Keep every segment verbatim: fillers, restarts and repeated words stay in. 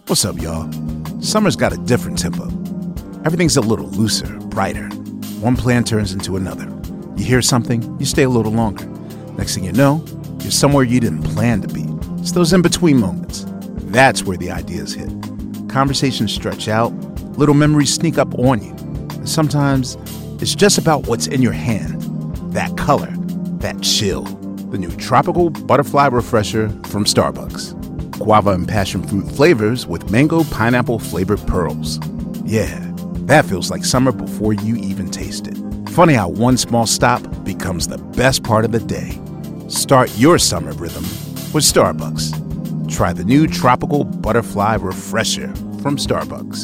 What's up, y'all? Summer's got a different tempo. Everything's a little looser, brighter. One plan turns into another. You hear something, you stay a little longer. Next thing you know, you're somewhere you didn't plan to be. It's those in-between moments. That's where the ideas hit. Conversations stretch out, little memories sneak up on you. And sometimes it's just about what's in your hand. That color, that chill. The new Tropical Butterfly Refresher from Starbucks. Guava and passion fruit flavors with mango pineapple flavored pearls. Yeah, that feels like summer before you even taste it. Funny how one small stop becomes the best part of the day. Start your summer rhythm with Starbucks. Try the new Tropical Butterfly Refresher from Starbucks.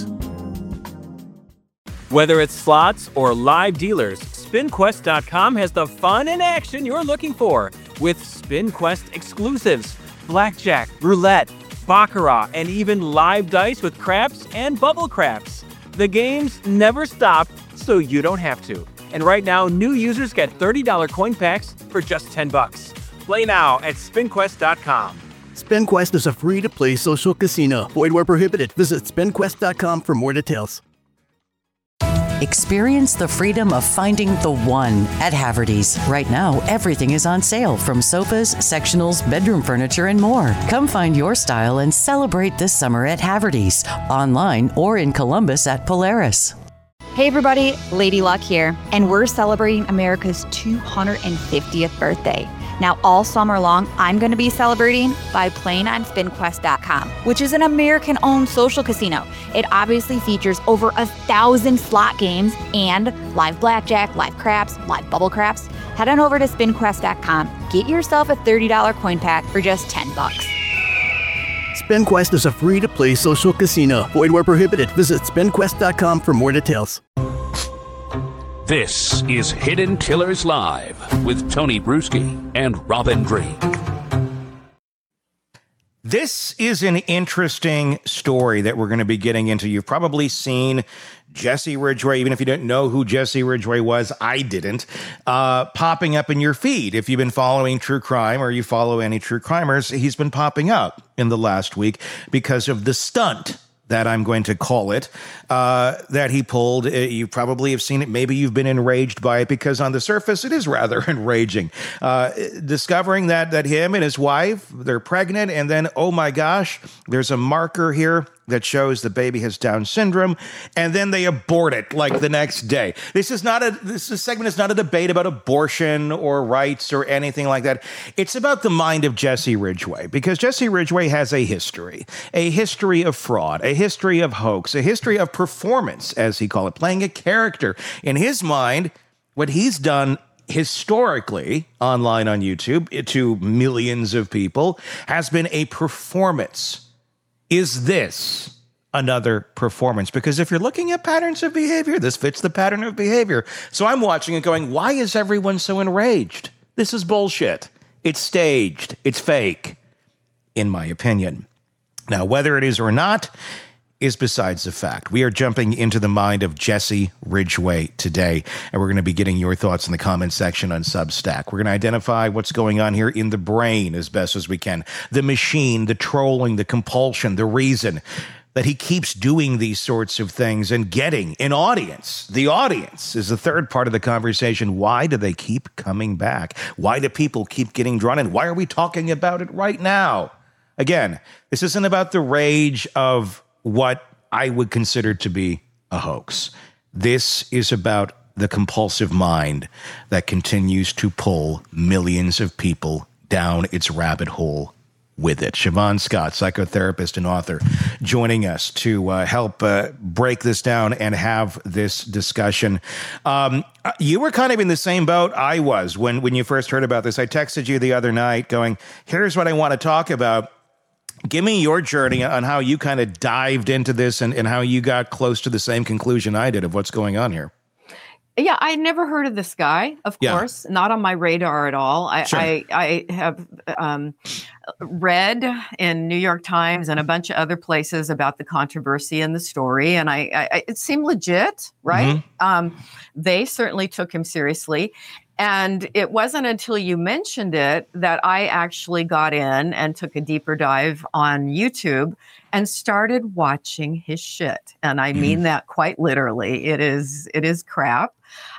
Whether it's slots or live dealers, spin quest dot com has the fun and action you're looking for with SpinQuest exclusives. Blackjack, roulette, baccarat, and even live dice with craps and bubble craps. The games never stop, so you don't have to. And right now, new users get thirty dollars coin packs for just ten bucks. Play now at spin quest dot com. SpinQuest is a free-to-play social casino. Void where prohibited. Visit spin quest dot com for more details. Experience the freedom of finding the one at Haverty's. Right now, everything is on sale, from sofas, sectionals, bedroom furniture, and more. Come find your style and celebrate this summer at Haverty's, online or in Columbus at Polaris. Hey everybody, Lady Luck here, and we're celebrating America's two hundred fiftieth birthday. Now, all summer long, I'm going to be celebrating by playing on spin quest dot com, which is an American-owned social casino. It obviously features over a thousand slot games and live blackjack, live craps, live bubble craps. Head on over to spin quest dot com, get yourself a thirty dollars coin pack for just ten bucks. SpinQuest is a free-to-play social casino. Void where prohibited. Visit spin quest dot com for more details. This is Hidden Killers Live with Tony Bruschi and Robin Dream. This is an interesting story that we're going to be getting into. You've probably seen Jesse Ridgway, even if you didn't know who Jesse Ridgway was, I didn't, uh, popping up in your feed. If you've been following true crime or you follow any true crimers, he's been popping up in the last week because of the stunt that I'm going to call it, uh, that he pulled. You probably have seen it. Maybe you've been enraged by it because on the surface, it is rather enraging. Uh, discovering that that him and his wife, they're pregnant, and then, oh my gosh, there's a marker here that shows the baby has Down syndrome, and then they abort it like the next day. This is not a this is segment is not a debate about abortion or rights or anything like that. It's about the mind of Jesse Ridgway, because Jesse Ridgway has a history, a history of fraud, a history of hoax, a history of performance, as he called it, playing a character. In his mind, what he's done historically online on YouTube to millions of people has been a performance. Is this another performance? Because if you're looking at patterns of behavior, this fits the pattern of behavior. So I'm watching it going, why is everyone so enraged? This is bullshit. It's staged. It's fake, in my opinion. Now, whether it is or not is besides the fact. We are jumping into the mind of Jesse Ridgway today, and we're going to be getting your thoughts in the comment section on Substack. We're going to identify what's going on here in the brain as best as we can. The machine, the trolling, the compulsion, the reason that he keeps doing these sorts of things and getting an audience. The audience is the third part of the conversation. Why do they keep coming back? Why do people keep getting drawn in? Why are we talking about it right now? Again, this isn't about the rage of what I would consider to be a hoax. This is about the compulsive mind that continues to pull millions of people down its rabbit hole with it. Siobhan Scott, psychotherapist and author, joining us to uh, help uh, break this down and have this discussion. Um, you were kind of in the same boat I was when, when you first heard about this. I texted you the other night going, here's what I want to talk about. Give me your journey on how you kind of dived into this and, and how you got close to the same conclusion I did of what's going on here. Yeah, I never heard of this guy, of Yeah. course, not on my radar at all. I, Sure. I, I have um, read in New York Times and a bunch of other places about the controversy and the story, and I, I it seemed legit, right? Mm-hmm. Um, they certainly took him seriously. And it wasn't until you mentioned it that I actually got in and took a deeper dive on YouTube and started watching his shit. And I mean that quite literally. It is, it is crap.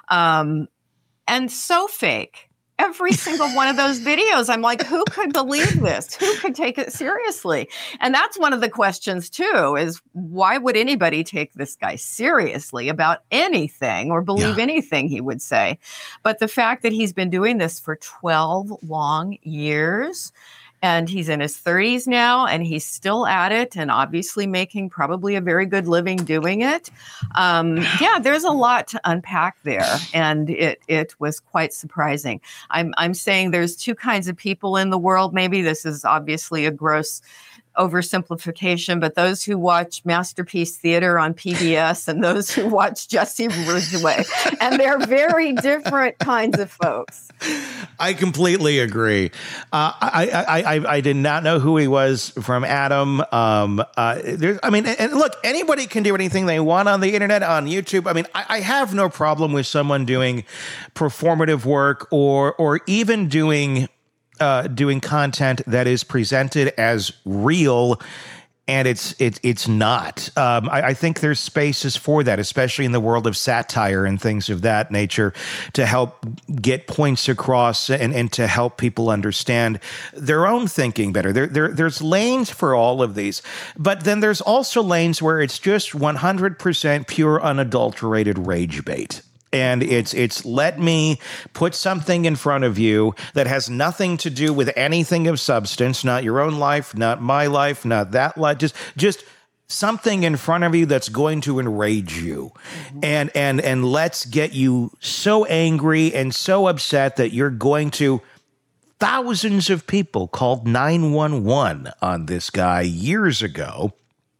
Um, and so fake. Every single one of those videos, I'm like, who could believe this? Who could take it seriously? And that's one of the questions, too, is why would anybody take this guy seriously about anything or believe Yeah. anything he would say? But the fact that he's been doing this for twelve long years, and he's in his thirties now, and he's still at it, and obviously making probably a very good living doing it. Um, yeah, there's a lot to unpack there, and it it was quite surprising. I'm I'm saying there's two kinds of people in the world. Maybe this is obviously a gross oversimplification, but those who watch Masterpiece Theater on P B S and those who watch Jesse Ridgway, and they're very different kinds of folks. I completely agree. Uh, I, I, I, I did not know who he was from Adam. Um, uh, there's, I mean, and look, anybody can do anything they want on the internet, on YouTube. I mean, I, I have no problem with someone doing performative work or, or even doing, uh, doing content that is presented as real. And it's it's it's not. Um, I, I think there's spaces for that, especially in the world of satire and things of that nature, to help get points across and, and to help people understand their own thinking better. There, there there's lanes for all of these, but then there's also lanes where it's just one hundred percent pure, unadulterated rage bait. And it's it's let me put something in front of you that has nothing to do with anything of substance, not your own life, not my life, not that life, just just something in front of you that's going to enrage you. Mm-hmm. And and and let's get you so angry and so upset that you're going to. Thousands of people called nine one one on this guy years ago.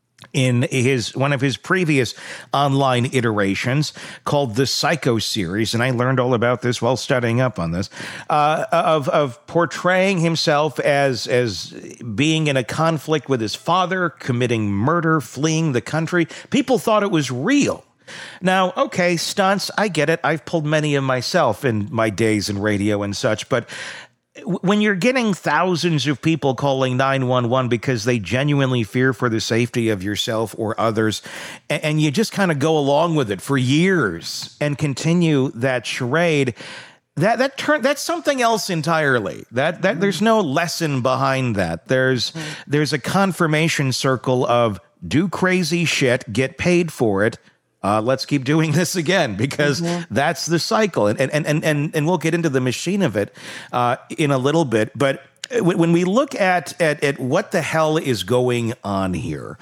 In his one of his previous online iterations called the Psycho series, and I learned all about this while studying up on this, uh, of of portraying himself as as being in a conflict with his father, committing murder, fleeing the country. People thought it was real. Now, okay, stunts, I get it. I've pulled many of myself in my days in radio and such, but when you're getting thousands of people calling nine one one because they genuinely fear for the safety of yourself or others, and you just kind of go along with it for years and continue that charade, that that turn that's something else entirely. That that there's no lesson behind that. There's there's a confirmation circle of do crazy shit, get paid for it. Uh, let's keep doing this again because mm-hmm. that's the cycle. And, and, and, and, and we'll get into the machine of it uh, in a little bit. But when we look at, at, at what the hell is going on here,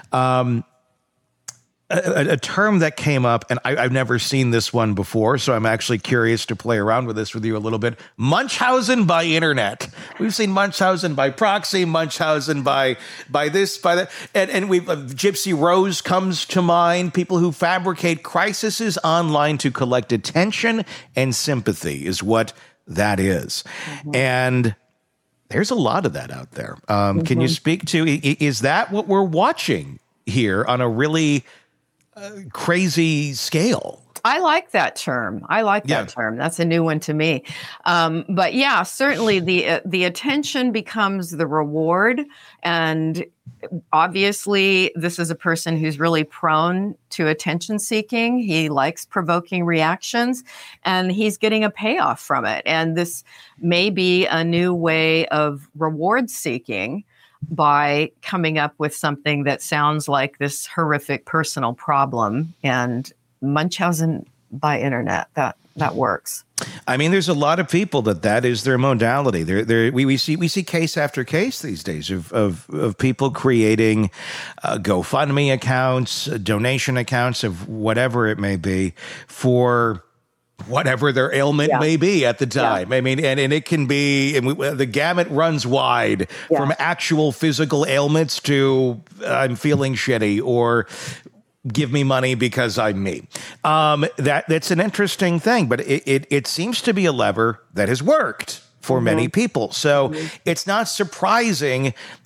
um, a, a term that came up, and I, I've never seen this one before, so I'm actually curious to play around with this with you a little bit. Munchausen by internet. We've seen Munchausen by proxy, Munchausen by by this, by that, and and we've uh, Gypsy Rose comes to mind. People who fabricate crises online to collect attention and sympathy is what that is, mm-hmm. and there's a lot of that out there. Um, mm-hmm. Can you speak to? Is that what we're watching here on a really Uh, crazy scale? I like that term. I like that yeah. term. That's a new one to me. Um, but yeah, certainly the uh, the attention becomes the reward. And obviously, this is a person who's really prone to attention seeking. He likes provoking reactions, and he's getting a payoff from it. And this may be a new way of reward seeking by coming up with something that sounds like this horrific personal problem. And Munchausen by internet, that that works. I mean, there's a lot of people that that is their modality. There, there, we, we see we see case after case these days of of, of people creating uh, GoFundMe accounts, uh, donation accounts of whatever it may be for whatever their ailment yeah. may be at the time. Yeah. I mean, and, and it can be, and we, the gamut runs wide yeah. from actual physical ailments to uh, I'm feeling shitty or give me money because I'm me. Um, that that's an interesting thing, but it, it, it seems to be a lever that has worked for mm-hmm. many people. So mm-hmm. it's not surprising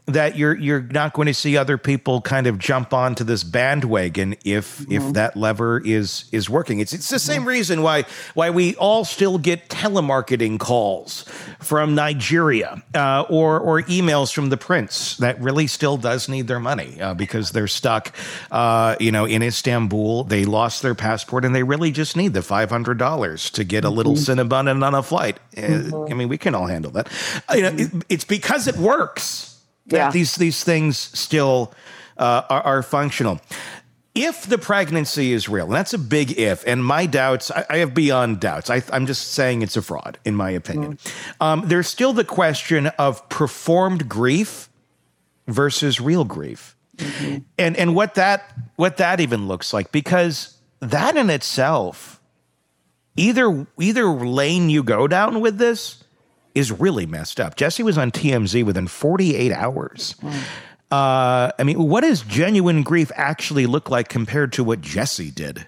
that you're you're not going to see other people kind of jump onto this bandwagon if mm-hmm. if that lever is is working. It's it's the same mm-hmm. reason why why we all still get telemarketing calls from Nigeria uh, or or emails from the prince that really still does need their money uh, because they're stuck, uh, you know, in Istanbul. They lost their passport and they really just need the five hundred dollars to get a little mm-hmm. Cinnabon on a flight. Mm-hmm. Uh, I mean, we can all handle that. Uh, you know, it, it's because it works. Yeah. These these things still uh, are, are functional. If the pregnancy is real, and that's a big if, and my doubts, I, I have beyond doubts. I, I'm just saying it's a fraud, in my opinion. Mm. Um, there's still the question of performed grief versus real grief, mm-hmm. and and what that what that even looks like, because that in itself, either either lane you go down with this is really messed up. Jessie was on T M Z within forty-eight hours. Mm. Uh, I mean, what does genuine grief actually look like compared to what Jessie did?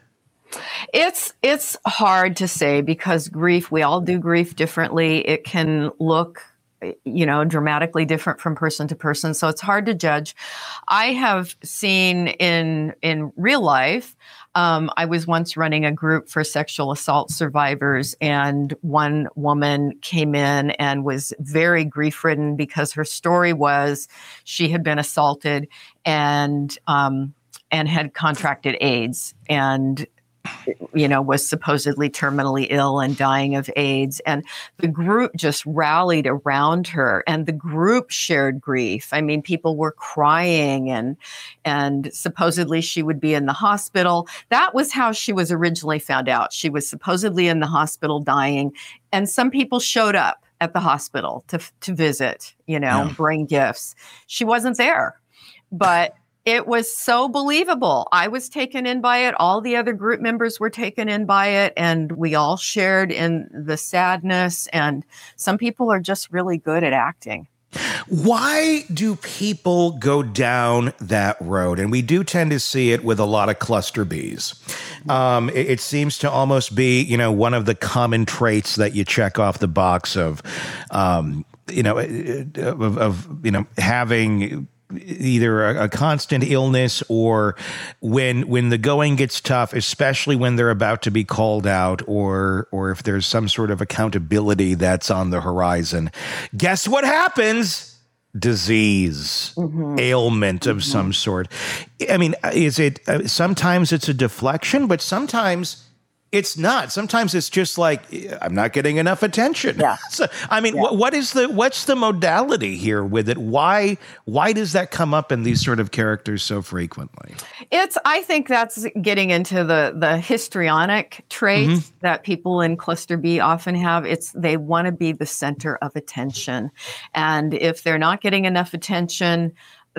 It's it's hard to say because grief, we all do grief differently. It can look, you know, dramatically different from person to person. So it's hard to judge. I have seen in in real life, Um, I was once running a group for sexual assault survivors, and one woman came in and was very grief-ridden because her story was she had been assaulted and um, and had contracted AIDS and, you know, was supposedly terminally ill and dying of AIDS. And the group just rallied around her, and the group shared grief. I mean, people were crying, and and supposedly she would be in the hospital. That was how she was originally found out. She was supposedly in the hospital dying, and some people showed up at the hospital to to visit, you know, yeah. bring gifts. She wasn't there, but it was so believable. I was taken in by it. All the other group members were taken in by it. And we all shared in the sadness. And some people are just really good at acting. Why do people go down that road? And we do tend to see it with a lot of cluster Bs. Um, it, it seems to almost be, you know, one of the common traits that you check off the box of, um, you know, of, of you know, having either a, a constant illness or when when the going gets tough, especially when they're about to be called out or or if there's some sort of accountability that's on the horizon. Guess what happens? Disease, mm-hmm. ailment of mm-hmm. some sort. I mean, is it uh, sometimes it's a deflection, but sometimes it's not. Sometimes it's just like, I'm not getting enough attention. Yeah. So, I mean, yeah. what, what is the what's the modality here with it? Why why does that come up in these sort of characters so frequently? It's I think that's getting into the the histrionic traits mm-hmm. that people in cluster B often have. It's they want to be the center of attention. And if they're not getting enough attention,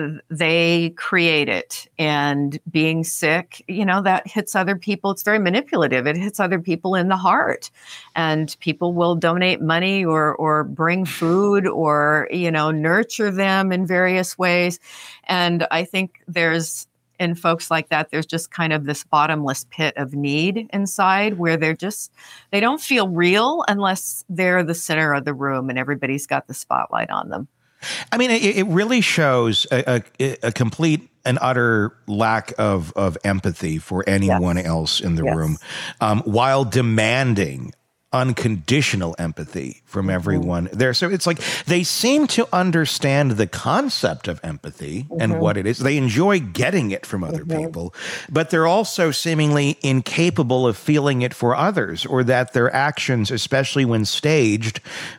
they create it. And being sick, you know, that hits other people. It's very manipulative. It hits other people in the heart. And people will donate money or or bring food or, you know, nurture them in various ways. And I think there's, in folks like that, there's just kind of this bottomless pit of need inside where they're just, they don't feel real unless they're the center of the room and everybody's got the spotlight on them. I mean, it, it really shows a, a, a complete and utter lack of, of empathy for anyone yes. else in the yes. room, um, while demanding unconditional empathy from everyone mm-hmm. there. So it's like they seem to understand the concept of empathy mm-hmm. and what it is. They enjoy getting it from other mm-hmm. people, but they're also seemingly incapable of feeling it for others, or that their actions, especially when staged,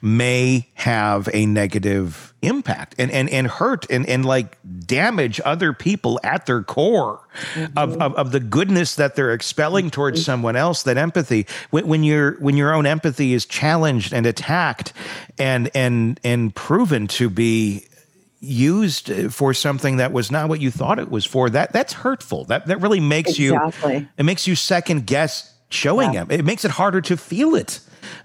may have a negative impact and, and, and hurt and, and like damage other people at their core mm-hmm. of, of, of the goodness that they're expelling towards mm-hmm. someone else. That empathy, when, when you're, when your own empathy is challenged and attacked and, and, and proven to be used for something that was not what you thought it was for, that that's hurtful. That, that really makes exactly. you, it makes you second guess showing yeah. it. It makes it harder to feel it,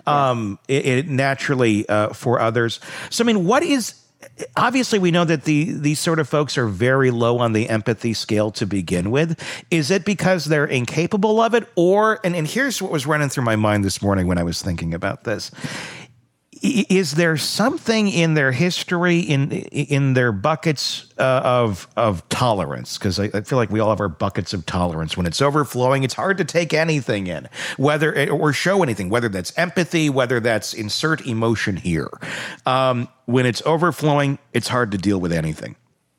um, it, it naturally uh, for others. So, I mean, what is, obviously, we know that the these sort of folks are very low on the empathy scale to begin with. Is it because they're incapable of it? Or, and, and here's what was running through my mind this morning when I was thinking about this. is there something in their history, in in their buckets uh, of of tolerance? Because I, I feel like we all have our buckets of tolerance. When it's overflowing, it's hard to take anything in, whether or show anything, whether that's empathy, whether that's insert emotion here. Um, when it's overflowing, it's hard to deal with anything.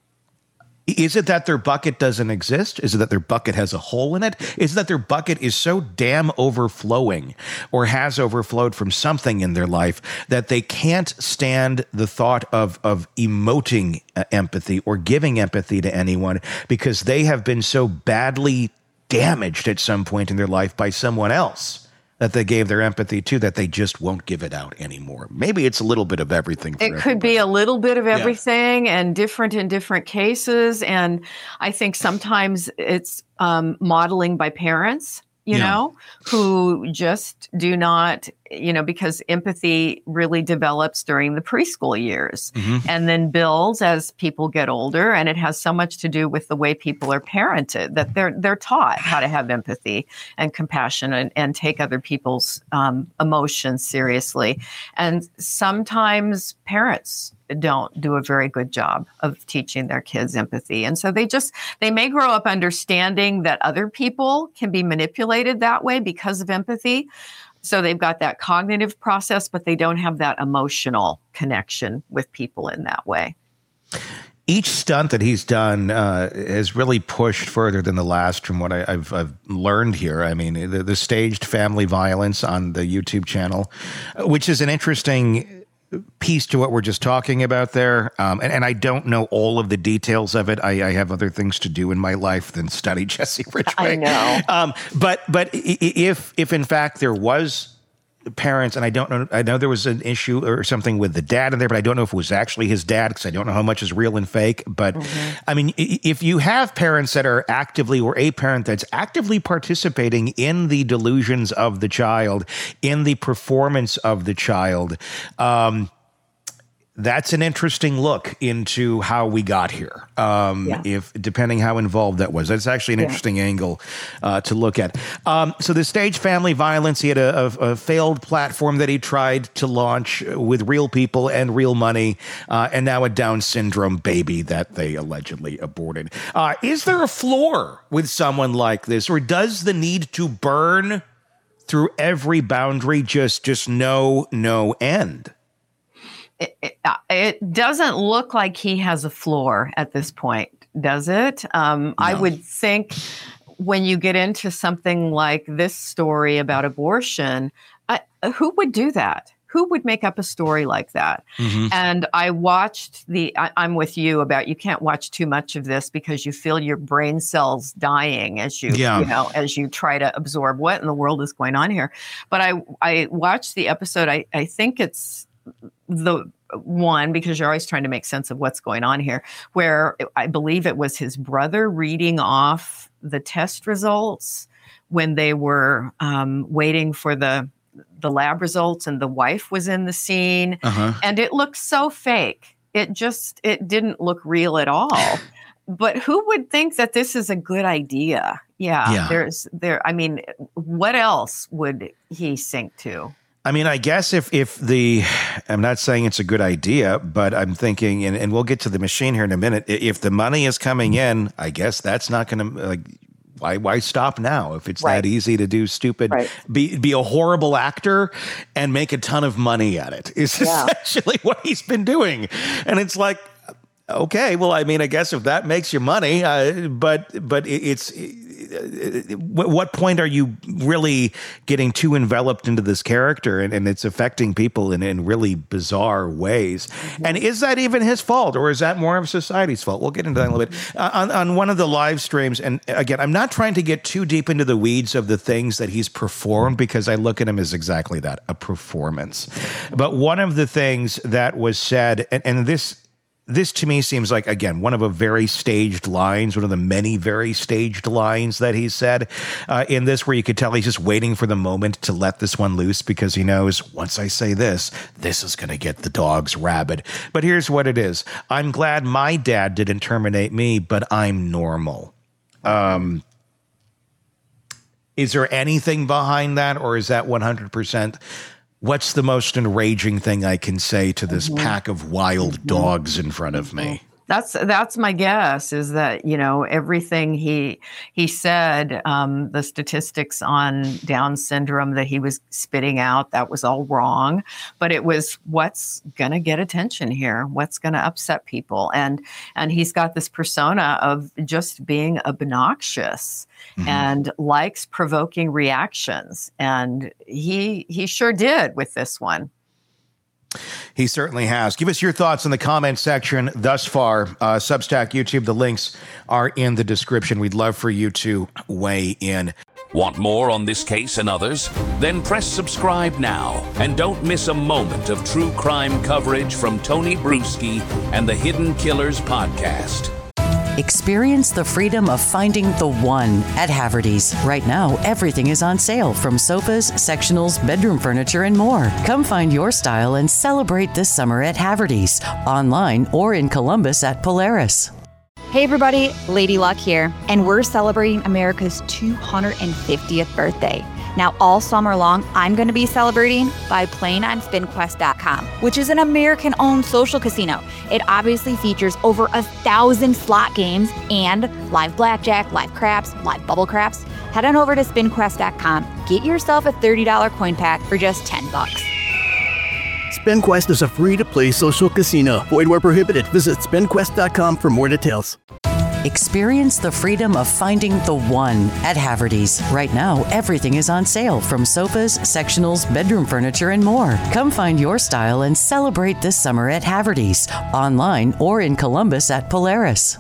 Is it that their bucket doesn't exist? Is it that their bucket has a hole in it? Is it that their bucket is so damn overflowing or has overflowed from something in their life that they can't stand the thought of, of emoting uh, empathy or giving empathy to anyone because they have been so badly damaged at some point in their life by someone else that they gave their empathy to, that they just won't give it out anymore? Maybe it's a little bit of everything. It could be a little bit of everything, yeah. and different in different cases. And I think sometimes it's um, modeling by parents, you yeah. know, who just do not, you know, because empathy really develops during the preschool years mm-hmm. and then builds as people get older. And it has so much to do with the way people are parented, that they're they're taught how to have empathy and compassion and, and take other people's um, emotions seriously. And sometimes parents don't do a very good job of teaching their kids empathy. And so they just, they may grow up understanding that other people can be manipulated that way because of empathy. So they've got that cognitive process, but they don't have that emotional connection with people in that way. Each stunt that he's done uh, has really pushed further than the last from what I, I've, I've learned here. I mean, the, the staged family violence on the YouTube channel, which is an interesting piece to what we're just talking about there. Um, and, and I don't know all of the details of it. I, I have other things to do in my life than study Jesse Ridgway. I know. Um, but but if if in fact there was parents, and I don't know, I know there was an issue or something with the dad in there, but I don't know if it was actually his dad, because I don't know how much is real and fake. But mm-hmm. I mean, if you have parents that are actively, or a parent that's actively participating in the delusions of the child, in the performance of the child, um, that's an interesting look into how we got here. Um, yeah. If depending how involved that was, that's actually an yeah. interesting angle uh, to look at. Um, so the stage family violence, he had a, a, a failed platform that he tried to launch with real people and real money, uh, and now a Down syndrome baby that they allegedly aborted. Uh, is there a floor with someone like this, or does the need to burn through every boundary just just know no end? It, it, it doesn't look like he has a floor at this point, does it? Um, no. I would think when you get into something like this story about abortion, I, who would do that? Who would make up a story like that? Mm-hmm. And I watched the, I, I'm with you about, you can't watch too much of this because you feel your brain cells dying as you, yeah. you know, as you try to absorb what in the world is going on here. But I, I watched the episode. I, I think it's the one, because you're always trying to make sense of what's going on here, where I believe it was his brother reading off the test results when they were um, waiting for the the lab results, and the wife was in the scene, uh-huh. and it looked so fake. It just, it didn't look real at all. But who would think that this is a good idea? Yeah, yeah. there's there. I mean, what else would he sink to? I mean, I guess if if the, I'm not saying it's a good idea, but I'm thinking, and, and we'll get to the machine here in a minute. If the money is coming in, I guess that's not going to, like, why why stop now? If it's right. that easy to do stupid, right. be be a horrible actor and make a ton of money at it is yeah. essentially what he's been doing. And it's like, okay, well, I mean, I guess if that makes you money, uh, but but it's, uh, what point are you really getting too enveloped into this character, and, and it's affecting people in, in really bizarre ways? Mm-hmm. And is that even his fault, or is that more of society's fault? We'll get into that in a little bit. Uh, on, on one of the live streams, and again, I'm not trying to get too deep into the weeds of the things that he's performed, because I look at him as exactly that, a performance. But one of the things that was said, and, and this... This to me seems like, again, one of a very staged lines, one of the many very staged lines that he said uh, in this, where you could tell he's just waiting for the moment to let this one loose, because he knows, once I say this, this is going to get the dogs rabid. But here's what it is. I'm glad my dad didn't terminate me, but I'm normal. Um, is there anything behind that, or is that one hundred percent What's the most enraging thing I can say to this Mhm. pack of wild Mhm. dogs in front of me? That's that's my guess, is that, you know, everything he he said, um, the statistics on Down syndrome that he was spitting out, that was all wrong. But it was what's going to get attention here, what's going to upset people, and and he's got this persona of just being obnoxious Mhm. and likes provoking reactions, and he he sure did with this one. He certainly has. Give us your thoughts in the comment section thus far. Uh, Substack, YouTube, the links are in the description. We'd love for you to weigh in. Want more on this case and others? Then press subscribe now and don't miss a moment of true crime coverage from Tony Bruschi and the Hidden Killers podcast. Experience the freedom of finding the one at Haverty's. Right now, everything is on sale, from sofas, sectionals, bedroom furniture, and more. Come find your style and celebrate this summer at Haverty's, online or in Columbus at Polaris. Hey everybody, Lady Luck here, and we're celebrating America's two hundred fiftieth birthday. Now, all summer long, I'm going to be celebrating by playing on spin quest dot com, which is an American-owned social casino. It obviously features over a thousand slot games and live blackjack, live craps, live bubble craps. Head on over to spin quest dot com. Get yourself a thirty dollars coin pack for just ten bucks. SpinQuest is a free-to-play social casino. Void where prohibited. Visit spin quest dot com for more details. Experience the freedom of finding the one at Haverty's. Right now, everything is on sale, from sofas, sectionals, bedroom furniture, and more. Come find your style and celebrate this summer at Haverty's, online or in Columbus at Polaris.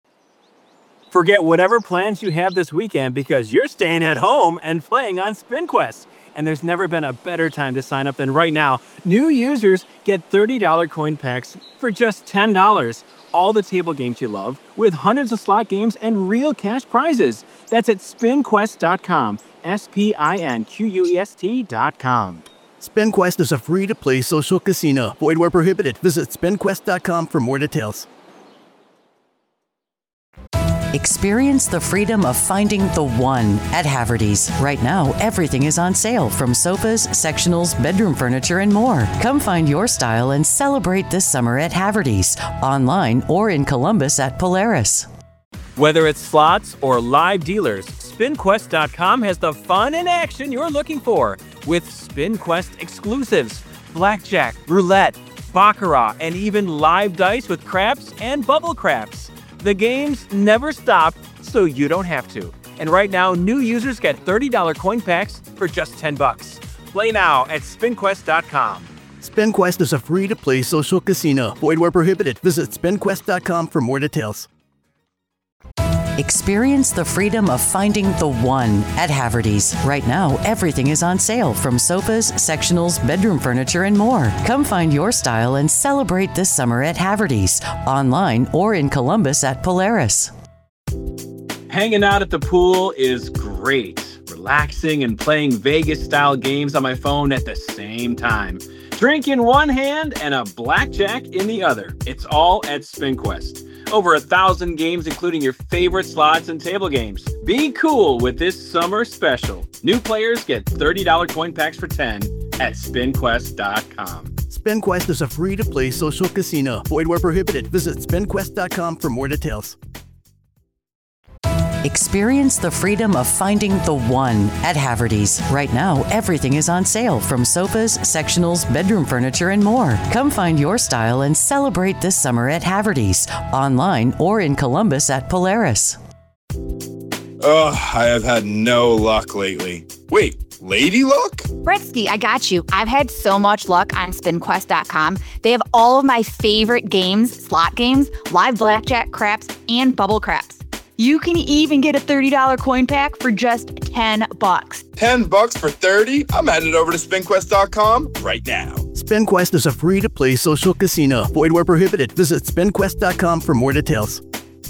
Forget whatever plans you have this weekend because you're staying at home and playing on SpinQuest. And there's never been a better time to sign up than right now. New users get thirty dollars coin packs for just ten dollars. All the table games you love, with hundreds of slot games and real cash prizes. That's at spin quest dot com. S P I N Q U E S T dot com. SpinQuest is a free-to-play social casino. Void where prohibited. Visit spin quest dot com for more details. Experience the freedom of finding the one at Haverty's. Right now, everything is on sale, from sofas, sectionals, bedroom furniture, and more. Come find your style and celebrate this summer at Haverty's, online or in Columbus at Polaris. Whether it's slots or live dealers, spin quest dot com has the fun and action you're looking for, with SpinQuest exclusives, blackjack, roulette, baccarat, and even live dice with craps and bubble craps. The games never stop, so you don't have to. And right now, new users get thirty dollars coin packs for just ten bucks. Play now at spin quest dot com. SpinQuest is a free-to-play social casino. Void where prohibited. Visit spin quest dot com for more details. Experience the freedom of finding the one at Haverty's. Right now, everything is on sale, from sofas, sectionals, bedroom furniture, and more. Come find your style and celebrate this summer at Haverty's, online or in Columbus at Polaris. Hanging out at the pool is great. Relaxing and playing Vegas-style games on my phone at the same time. Drink in one hand and a blackjack in the other. It's all at SpinQuest. Over a thousand games, including your favorite slots and table games. Be cool with this summer special. New players get thirty dollars coin packs for ten at spin quest dot com. SpinQuest is a free-to-play social casino. Void where prohibited. Visit spin quest dot com for more details. Experience the freedom of finding the one at Haverty's. Right now, everything is on sale, from sofas, sectionals, bedroom furniture, and more. Come find your style and celebrate this summer at Haverty's, online or in Columbus at Polaris. Ugh, I have had no luck lately. Wait, Lady Luck? Bretsky, I got you. I've had so much luck on spin quest dot com. They have all of my favorite games, slot games, live blackjack, craps, and bubble craps. You can even get a thirty dollars coin pack for just ten bucks. ten bucks for thirty? I'm headed over to spin quest dot com right now. SpinQuest is a free-to-play social casino. Void where prohibited. Visit spin quest dot com for more details.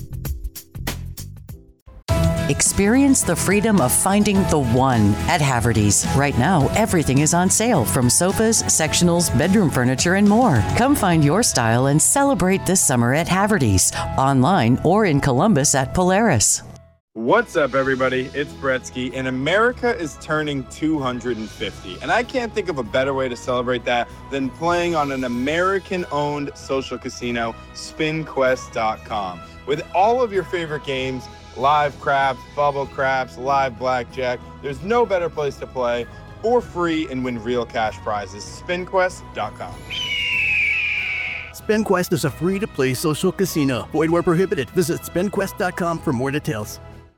Experience the freedom of finding the one at Haverty's. Right now, everything is on sale, from sofas, sectionals, bedroom furniture, and more. Come find your style and celebrate this summer at Haverty's, online or in Columbus at Polaris. What's up, everybody? It's Bretsky, and America is turning two hundred fifty. And I can't think of a better way to celebrate that than playing on an American-owned social casino, spin quest dot com. With all of your favorite games, live craps, bubble craps, live blackjack, there's no better place to play for free and win real cash prizes. spin quest dot com. SpinQuest is a free-to-play social casino. Void where prohibited. Visit spin quest dot com for more details.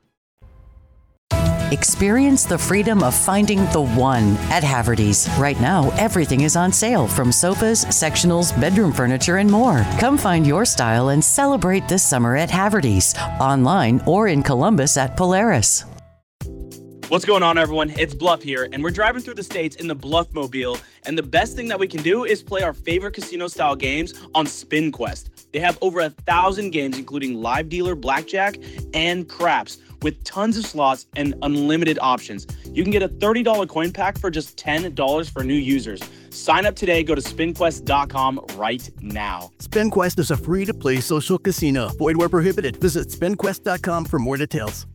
Experience the freedom of finding the one at Haverty's. Right now, everything is on sale, from sofas, sectionals, bedroom furniture, and more. Come find your style and celebrate this summer at Haverty's, online or in Columbus at Polaris. What's going on, everyone? It's Bluff here, and we're driving through the states in the Bluffmobile, and the best thing that we can do is play our favorite casino-style games on SpinQuest. They have over a thousand games, including live dealer, blackjack, and craps, with tons of slots and unlimited options. You can get a thirty dollars coin pack for just ten dollars for new users. Sign up today. Go to spin quest dot com right now. SpinQuest is a free-to-play social casino. Void where prohibited. Visit spin quest dot com for more details.